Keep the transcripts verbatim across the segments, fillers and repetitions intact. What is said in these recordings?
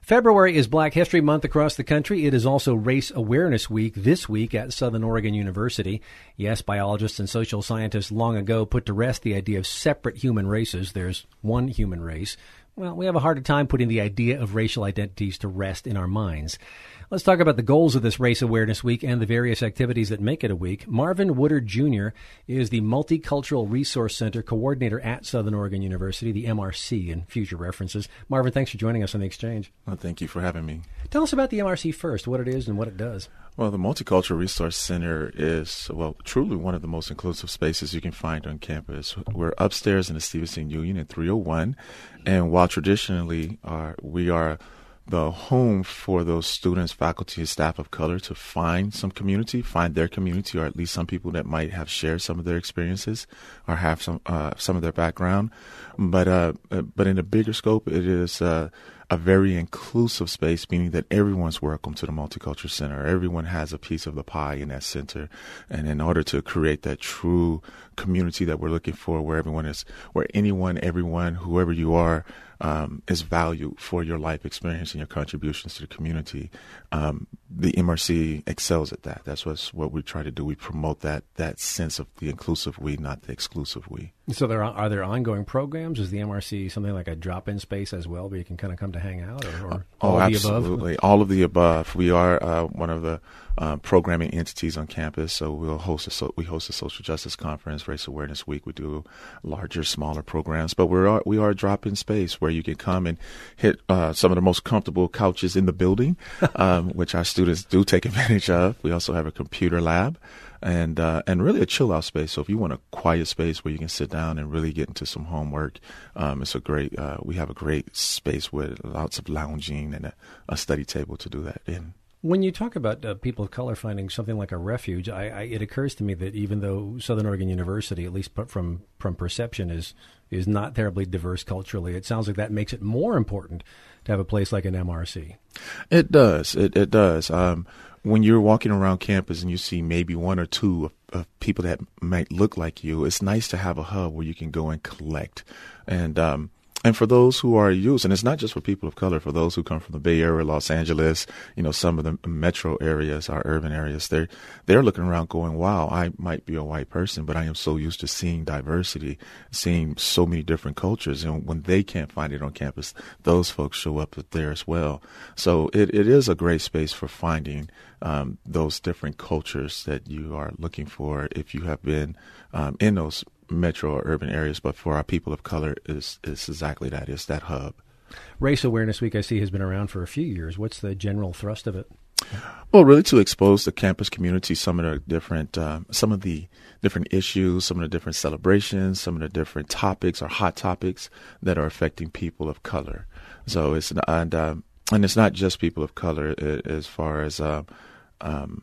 February is Black History Month across the country. It is also Race Awareness Week this week at Southern Oregon University. Yes, biologists and social scientists long ago put to rest the idea of separate human races. There's one human race. Well, we have a harder time putting the idea of racial identities to rest in our minds. Let's talk about the goals of this Race Awareness Week and the various activities that make it a week. Marvin Woodard Junior is the Multicultural Resource Center Coordinator at Southern Oregon University, the M R C in future references. Marvin, thanks for joining us on The Exchange. Well, thank you for having me. Tell us about the M R C first, what it is and what it does. Well, the Multicultural Resource Center is, well, truly one of the most inclusive spaces you can find on campus. We're upstairs in the Stevenson Union at three oh one, and while traditionally uh, we are the home for those students, faculty, and staff of color to find some community, find their community, or at least some people that might have shared some of their experiences or have some uh, some of their background. But uh, but in a bigger scope, it is uh, a very inclusive space, meaning that everyone's welcome to the Multicultural Center. Everyone has a piece of the pie in that center. And in order to create that true community that we're looking for, where everyone is, where anyone, everyone, whoever you are, um, is valued for your life experience and your contributions to the community, um, the M R C excels at that. That's what's, what we try to do. We promote that that sense of the inclusive we, not the exclusive we. So there are, are there ongoing programs? Is the M R C something like a drop-in space as well, where you can kind of come to hang out, or, or oh, all of absolutely, the above? all of the above. We are uh, one of the uh, programming entities on campus, so we'll host a so, we host a social justice conference, Race Awareness Week. We do larger, smaller programs, but we are we are a drop-in space where you can come and hit uh, some of the most comfortable couches in the building, um, which our students do take advantage of. We also have a computer lab. And uh, and really a chill out space. So if you want a quiet space where you can sit down and really get into some homework, um, it's a great. Uh, we have a great space with lots of lounging and a, a study table to do that in. When you talk about uh, people of color finding something like a refuge, I, I, it occurs to me that even though Southern Oregon University, at least from from perception, is is not terribly diverse culturally, it sounds like that makes it more important to have a place like an M R C. It does. It it does. Um, when you're walking around campus and you see maybe one or two of, of people that might look like you, it's nice to have a hub where you can go and collect. And um, and for those who are youth, and it's not just for people of color, for those who come from the Bay Area, Los Angeles, you know, some of the metro areas, our urban areas, they're, they're looking around going, wow, I might be a white person, but I am so used to seeing diversity, seeing so many different cultures. And when they can't find it on campus, those folks show up there as well. So it, it is a great space for finding um, those different cultures that you are looking for if you have been um, in those metro or urban areas. But for our people of color, is is exactly that. It's that hub. Race Awareness Week, I see, has been around for a few years. What's the general thrust of it? Well, really to expose the campus community some of the different um, some of the different issues, some of the different celebrations, some of the different topics or hot topics that are affecting people of color. So it's and um, and it's not just people of color as far as uh, um,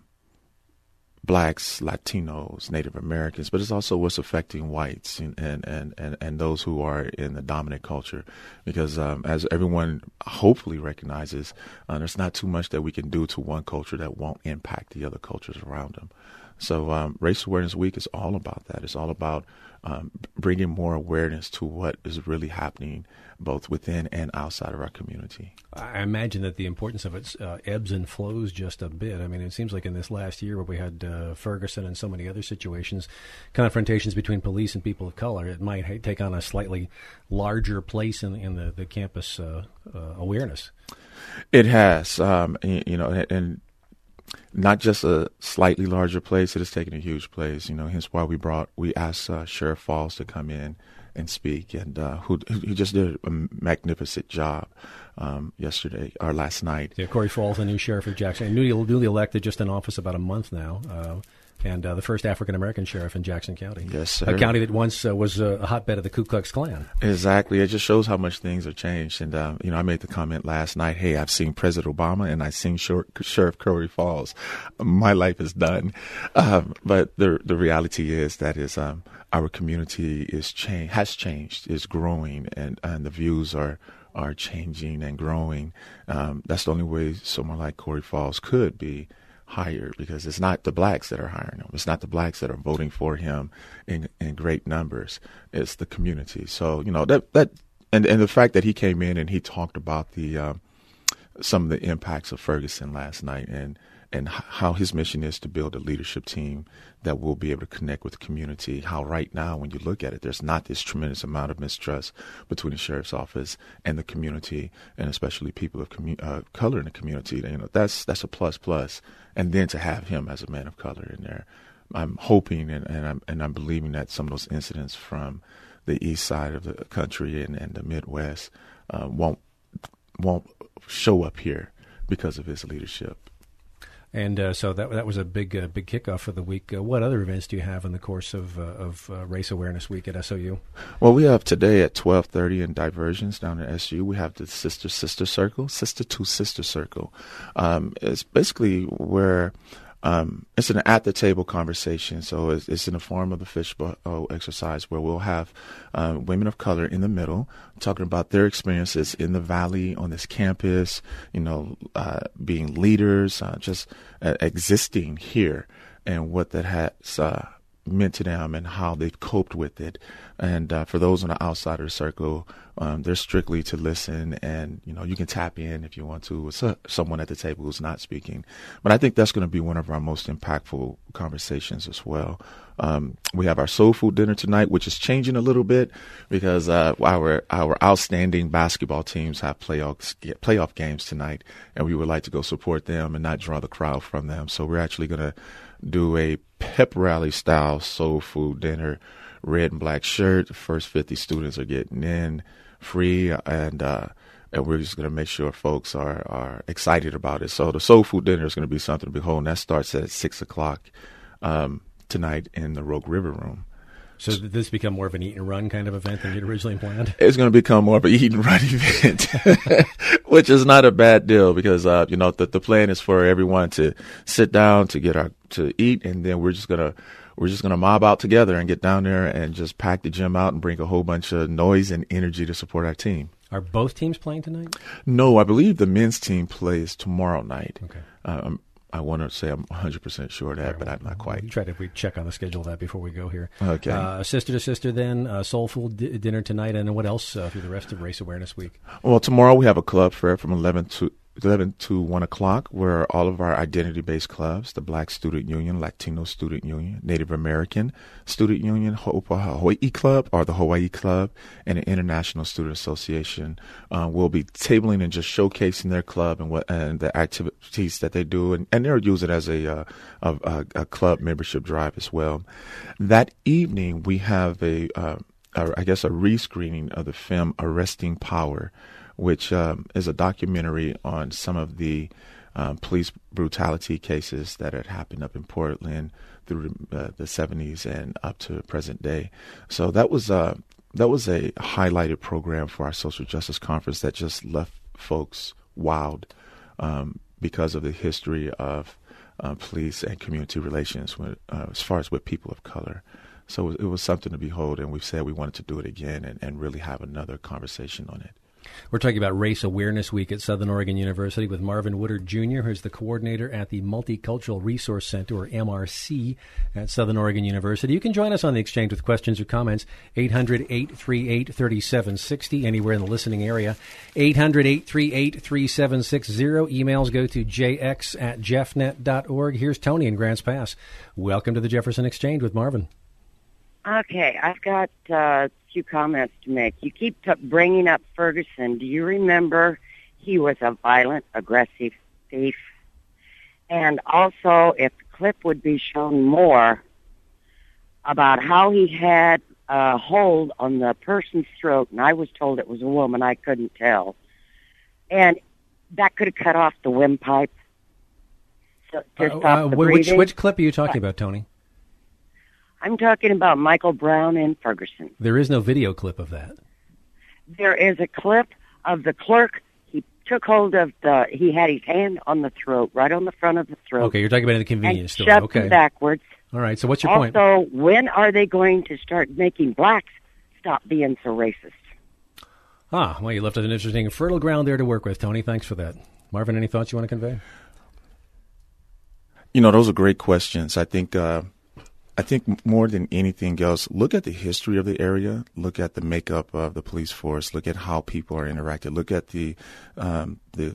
Blacks, Latinos, Native Americans, but it's also what's affecting whites and, and, and, and, and those who are in the dominant culture. Because um, as everyone hopefully recognizes, uh, there's not too much that we can do to one culture that won't impact the other cultures around them. So um, Race Awareness Week is all about that. It's all about um, bringing more awareness to what is really happening both within and outside of our community. I imagine that the importance of it uh, ebbs and flows just a bit. I mean, it seems like in this last year where we had uh, Ferguson and so many other situations, confrontations between police and people of color, it might ha- take on a slightly larger place in, in the, the campus uh, uh, awareness. It has, um, you know, and, and not just a slightly larger place, it has taken a huge place, you know, hence why we brought, we asked uh, Sheriff Falls to come in and speak, and uh, who, who just did a magnificent job um, yesterday or last night. Yeah, Corey Falls, the new sheriff of Jackson, newly, newly elected, just in office about a month now, uh, and uh, the first African-American sheriff in Jackson County. Yes, sir. A county that once uh, was a hotbed of the Ku Klux Klan. Exactly. It just shows how much things have changed. And, uh, you know, I made the comment last night, hey, I've seen President Obama and I've seen Sheriff, Sheriff Corey Falls. My life is done. Um, but the the reality is that is um, our community is change, has changed, is growing, and, and the views are are changing and growing. Um, that's the only way someone like Corey Falls could be hired, because it's not the blacks that are hiring him. It's not the blacks that are voting for him in in great numbers. It's the community. So, you know, that that and, and the fact that he came in and he talked about the um, some of the impacts of Ferguson last night, and and how his mission is to build a leadership team that will be able to connect with the community. How right now, when you look at it, there's not this tremendous amount of mistrust between the sheriff's office and the community, and especially people of commu- uh, color in the community. You know, that's that's a plus plus. And then to have him as a man of color in there, I'm hoping and, and I'm and I'm believing that some of those incidents from the east side of the country and, and the Midwest uh, won't won't show up here because of his leadership. And uh, so that that was a big uh, big kickoff for the week. Uh, what other events do you have in the course of uh, of uh, Race Awareness Week at S O U? Well, we have today at twelve thirty in Diversions down at S U. We have the Sister Sister Circle, Sister to Sister Circle. Um, it's basically where um, it's an at the table conversation. So it's, it's in the form of the fishbowl exercise where we'll have uh, women of color in the middle talking about their experiences in the Valley, on this campus, you know, uh, being leaders, uh, just uh, existing here, and what that has uh, meant to them and how they've coped with it. And uh, for those on the outside of the circle, um, they're strictly to listen, and you know, you can tap in if you want to with so- someone at the table who's not speaking. But I think that's going to be one of our most impactful conversations as well. Um, we have our soul food dinner tonight, which is changing a little bit because uh, our our outstanding basketball teams have playoff playoff games tonight, and we would like to go support them and not draw the crowd from them. So we're actually going to do a pep rally style soul food dinner, red and black shirt. The first fifty students are getting in free, and uh, and we're just going to make sure folks are, are excited about it. So the soul food dinner is going to be something to behold, and that starts at six o'clock um, tonight in the Rogue River Room. So did this become more of an eat and run kind of event than you'd originally planned? It's going to become more of an eat and run event, which is not a bad deal because, uh, you know, the, the plan is for everyone to sit down, to get our, to eat, and then we're just going to, we're just going to mob out together and get down there and just pack the gym out and bring a whole bunch of noise and energy to support our team. Are both teams playing tonight? No, I believe the men's team plays tomorrow night. Okay. Um, I want to say I'm one hundred percent sure of that, right, but I'm not quite. We try to we check on the schedule of that before we go here. Okay. Uh, sister to sister then, uh, soul food d- dinner tonight, and what else uh, through the rest of Race Awareness Week? Well, tomorrow we have a club fair from eleven to eleven to one o'clock, where all of our identity-based clubs, the Black Student Union, Latino Student Union, Native American Student Union, Hawaii Club, or the Hawaii Club, and the International Student Association, uh, will be tabling and just showcasing their club and what and the activities that they do, and, and they'll use it as a, uh, a, a club membership drive as well. That evening, we have a, uh, a I guess, a rescreening of the film Arresting Power, which um, is a documentary on some of the um, police brutality cases that had happened up in Portland through uh, the seventies and up to present day. So that was uh, that was a highlighted program for our social justice conference that just left folks wowed um, because of the history of uh, police and community relations with, uh, as far as with people of color. So it was something to behold, and we've said we wanted to do it again and, and really have another conversation on it. We're talking about Race Awareness Week at Southern Oregon University with Marvin Woodard Junior, who's the coordinator at the Multicultural Resource Center, or M R C, at Southern Oregon University. You can join us on the exchange with questions or comments, eight hundred, eight three eight, three seven six zero, anywhere in the listening area, eight hundred, eight three eight, three seven six zero. Emails go to j x at jeffnet dot org. Here's Tony in Grants Pass. Welcome to the Jefferson Exchange with Marvin. Okay, I've got uh, a few comments to make. You keep t- bringing up Ferguson. Do you remember he was a violent, aggressive thief? And also, if the clip would be shown more about how he had a hold on the person's throat, and I was told it was a woman, I couldn't tell. And that could have cut off the windpipe so, to uh, stop uh, the which, breathing. which clip are you talking about, Tony? I'm talking about Michael Brown in Ferguson. There is no video clip of that. There is a clip of the clerk. He took hold of the, he had his hand on the throat, right on the front of the throat. Okay, you're talking about in the convenience and store. shoved Okay. him backwards. All right, so what's your also, point? Also, when are they going to start making blacks stop being so racist? Ah, well, you left us an interesting fertile ground there to work with, Tony. Thanks for that. Marvin, any thoughts you want to convey? You know, those are great questions. I think uh, I think more than anything else, look at the history of the area, look at the makeup of the police force, look at how people are interacted, look at the um, the, the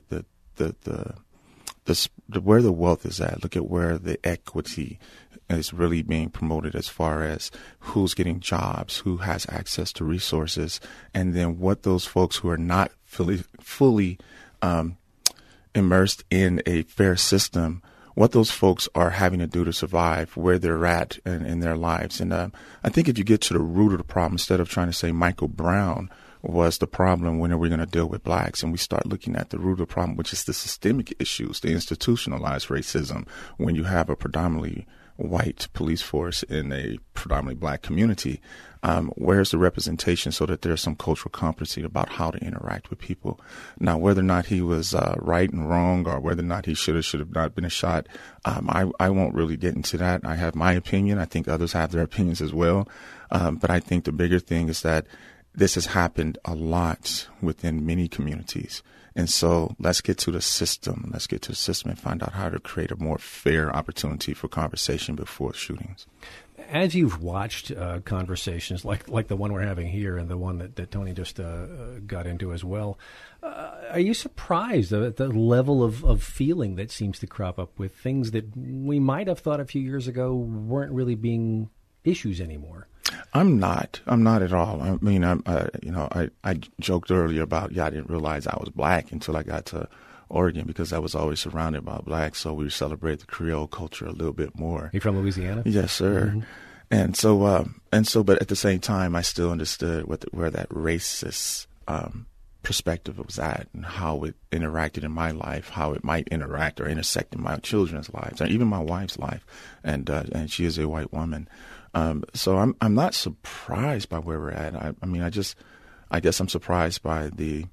the, the, the, the where the wealth is at. Look at where the equity is really being promoted as far as who's getting jobs, who has access to resources, and then what those folks who are not fully, fully um, immersed in a fair system, what those folks are having to do to survive, where they're at in, in their lives. And uh, I think if you get to the root of the problem, instead of trying to say Michael Brown was the problem, when are we going to deal with blacks? And we start looking at the root of the problem, which is the systemic issues, the institutionalized racism, when you have a predominantly white police force in a predominantly black community. Um, where's the representation so that there's some cultural competency about how to interact with people? Now, whether or not he was uh, right and wrong, or whether or not he should have should have not been a shot, um, I, I won't really get into that. I have my opinion. I think others have their opinions as well. Um, but I think the bigger thing is that this has happened a lot within many communities. And so let's get to the system. Let's get to the system and find out how to create a more fair opportunity for conversation before shootings. As you've watched uh, conversations like like the one we're having here and the one that, that Tony just uh, got into as well, uh, are you surprised at the level of, of feeling that seems to crop up with things that we might have thought a few years ago weren't really being issues anymore? I'm not. I'm not at all. I mean, I'm, uh, you know, I, I joked earlier about, yeah, I didn't realize I was black until I got to Oregon, because I was always surrounded by blacks. So we celebrate the Creole culture a little bit more. Are you from Louisiana? Yes, sir. Mm-hmm. And so, um, and so, but at the same time, I still understood what the, where that racist um, perspective was at and how it interacted in my life, how it might interact or intersect in my children's lives, or even my wife's life. And uh, and she is a white woman. Um, so I'm I'm not surprised by where we're at. I, I mean, I just, I guess I'm surprised by the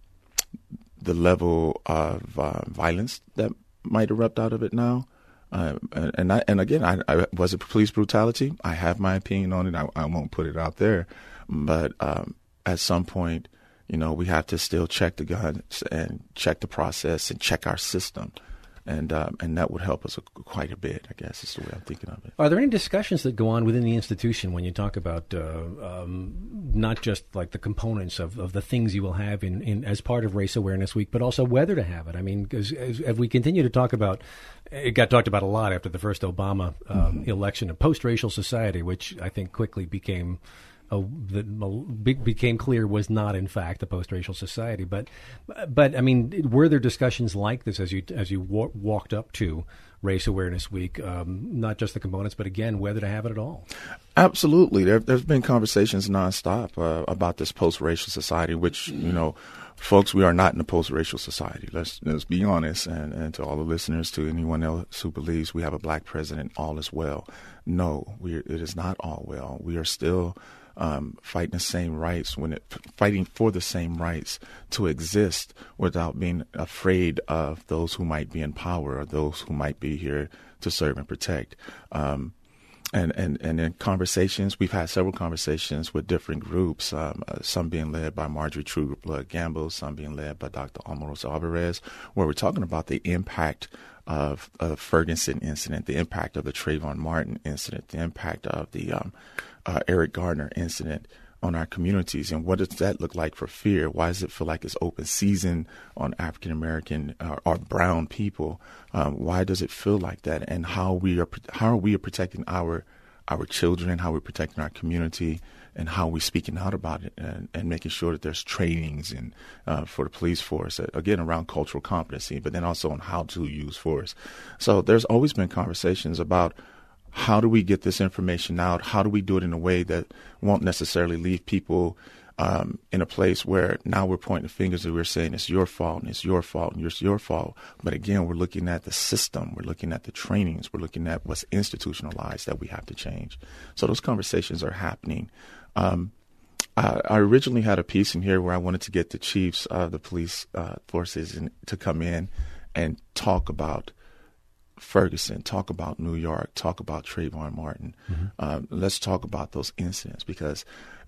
the level of uh, violence that might erupt out of it now. Uh, and I, and again, I, I was it police brutality? I have my opinion on it. I, I won't put it out there, but um, at some point, you know, we have to still check the guns and check the process and check our system. And um, and that would help us quite a bit, I guess, is the way I'm thinking of it. Are there any discussions that go on within the institution when you talk about uh, um, not just like the components of, of the things you will have in, in as part of Race Awareness Week, but also whether to have it? I mean, because as, as we continue to talk about, it got talked about a lot after the first Obama um, mm-hmm. election, a post-racial society, which I think quickly became Uh, that became clear was not, in fact, a post-racial society. But, but I mean, were there discussions like this as you as you wa- walked up to Race Awareness Week? Um, not just the components, but again, whether to have it at all. Absolutely, there, there's been conversations nonstop uh, about this post-racial society. Which, you know, folks, we are not in a post-racial society. Let's let's be honest, and, and to all the listeners, to anyone else who believes we have a black president, all is well. No, we it is not all well. We are still Um, fighting the same rights, when it, fighting for the same rights to exist without being afraid of those who might be in power or those who might be here to serve and protect. Um, and, and, and in conversations, we've had several conversations with different groups, um, uh, some being led by Marjorie True Blood Gamble, some being led by Doctor Omarosa Alvarez, where we're talking about the impact of the Ferguson incident, the impact of the Trayvon Martin incident, the impact of the um, uh, Eric Gardner incident on our communities, and what does that look like for fear? Why does it feel like it's open season on African American uh, or brown people? Um, why does it feel like that? And how we are how are we protecting our our children, how we're protecting our community, and how we're speaking out about it, and, and making sure that there's trainings and uh, for the police force, uh, again, around cultural competency, but then also on how to use force. So there's always been conversations about how do we get this information out? How do we do it in a way that won't necessarily leave people um, in a place where now we're pointing fingers and we're saying it's your fault and it's your fault and it's your fault. But again, we're looking at the system. We're looking at the trainings. We're looking at what's institutionalized that we have to change. So those conversations are happening. Um, I, I originally had a piece in here where I wanted to get the chiefs of the police uh, forces in, to come in and talk about Ferguson, talk about New York, talk about Trayvon Martin. Mm-hmm. Um, let's talk about those incidents, because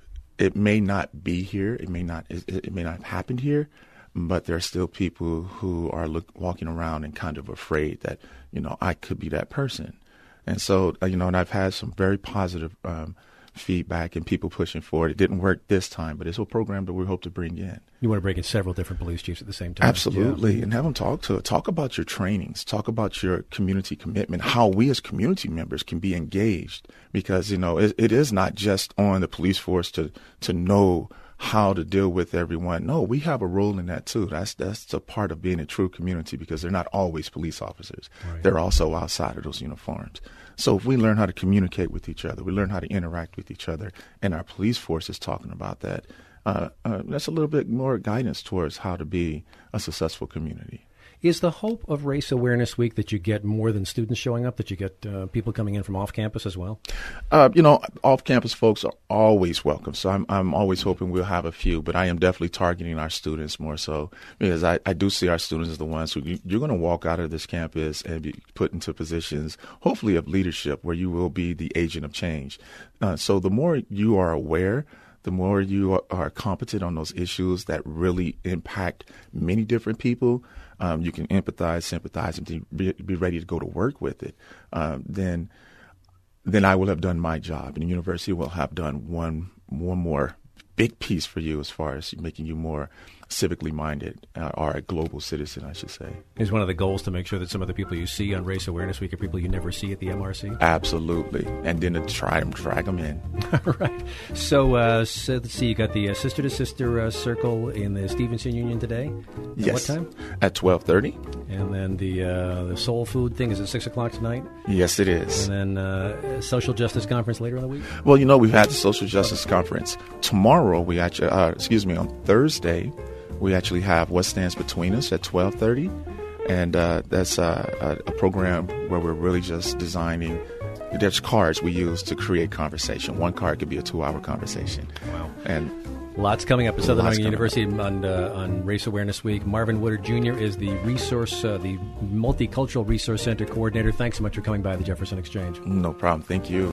it may not be here, it may not, it, it may not have happened here, but there are still people who are look, walking around and kind of afraid that, you know, I could be that person. And so, uh, you know, and I've had some very positive um, feedback and people pushing forward. It didn't work this time, but it's a program that we hope to bring in. You want to bring in several different police chiefs at the same time. Absolutely, yeah. and have them talk to talk about your trainings, talk about your community commitment, how we as community members can be engaged, because you know it, it is not just on the police force to to know how to deal with everyone. No, we have a role in that too. That's that's a part of being a true community, because they're not always police officers. Right. They're also outside of those uniforms. So if we learn how to communicate with each other, we learn how to interact with each other, and our police force is talking about that, uh, uh, that's a little bit more guidance towards how to be a successful community. Is the hope of Race Awareness Week that you get more than students showing up, that you get uh, people coming in from off campus as well? Uh, you know, off campus folks are always welcome. So I'm I'm always hoping we'll have a few, but I am definitely targeting our students more so, because I, I do see our students as the ones who you, you're going to walk out of this campus and be put into positions, hopefully of leadership, where you will be the agent of change. Uh, so the more you are aware, the more you are, are competent on those issues that really impact many different people, um, you can empathize, sympathize, and be, be ready to go to work with it. Um, then, then I will have done my job, and the university will have done one one more big piece for you as far as making you more civically minded, uh, or a global citizen, I should say. Is one of the goals to make sure that some of the people you see on Race Awareness Week are people you never see at the M R C? Absolutely. And then to try them, drag them in. All right. So, uh, so let's see, you got the uh, Sister to Sister uh, Circle in the Stevenson Union today. At yes. what time? At twelve thirty. And then the uh, the soul food thing is at six o'clock tonight? Yes, it is. And then uh, Social Justice Conference later in the week? Well, you know, we've had the Social Justice Conference. Tomorrow, we actually, uh, excuse me, on Thursday, we actually have What Stands Between Us at twelve thirty, and uh, that's uh, a, a program where we're really just designing. There's cards we use to create conversation. One card could be a two-hour conversation. Wow! And lots coming up at Southern Oregon University on uh, on Race Awareness Week. Marvin Woodard Junior is the resource, uh, the Multicultural Resource Center coordinator. Thanks so much for coming by the Jefferson Exchange. No problem. Thank you.